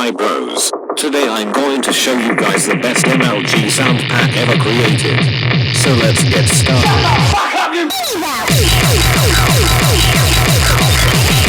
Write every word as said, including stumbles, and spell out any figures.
Hi bros. Today I'm going to show you guys the best M L G sound pack ever created. So let's get started. Shut the fuck up, you